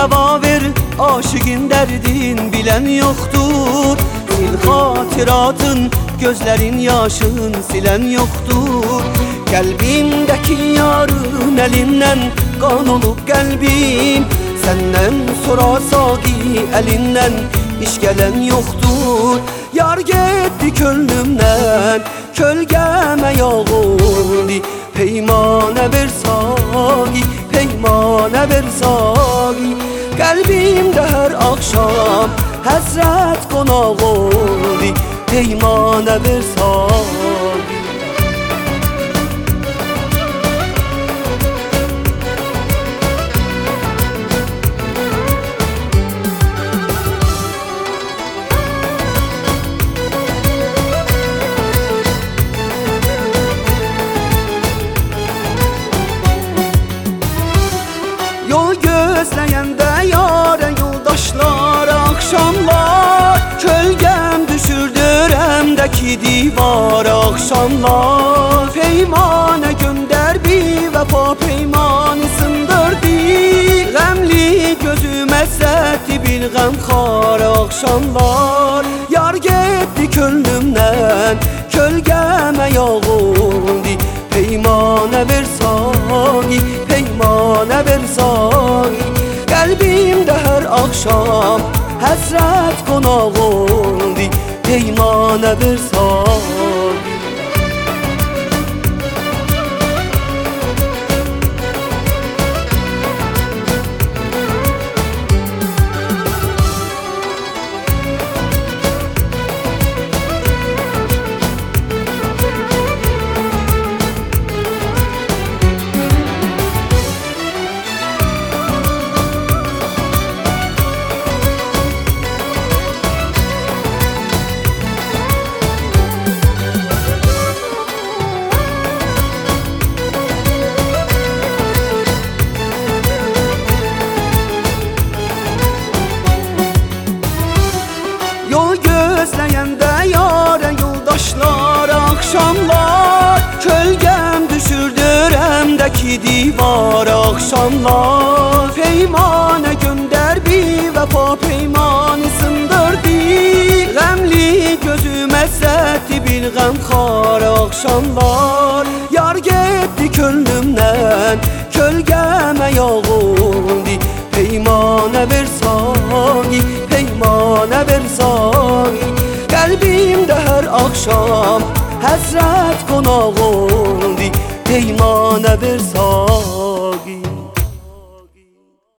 deva ver, aşığın derdin bilen yoktur. Sil hatıratın, gözlerin yaşın silen yoktur. Kalbimdeki yarın elinden kan olup kalbim. Senden sonra sagi elinden iş gelen yoktur. Yar gitti könlümden, kölgeme yağıldı. Peymane ver sagi, peymane ver sagi. Kalbimde her akşam hasret konağı oldu. Peymane ver sagi. Yol gözleyende yâre yoldaşlar akşamlar. Kölgem düşürdür hemdeki divar akşamlar. Peymane gönder bir vefa peymanı sındırdı. Gemli gözüm esretti bir gamkar akşamlar. Yar gitti könlümden, kölgeme yağıldı. Peymane ver sagi, peymane ver sagi. Kalbimde her akşam hasret konağı oldu. Peymane ver sagi. Yol gözleyende yâre yoldaşlar akşamlar. Kölgem düşürdür hemdeki divar akşamlar. Peymane gönder bir vefa peymanı sındırdı. Gemli gözüm esretti bir gamkar akşamlar. Yar gitti könlümden, kölgeme yağıldı. Peymane ver sagi, peymane ver sagi. Kalbimde her akşam hasret konağı oldu. Peymane ver sagi.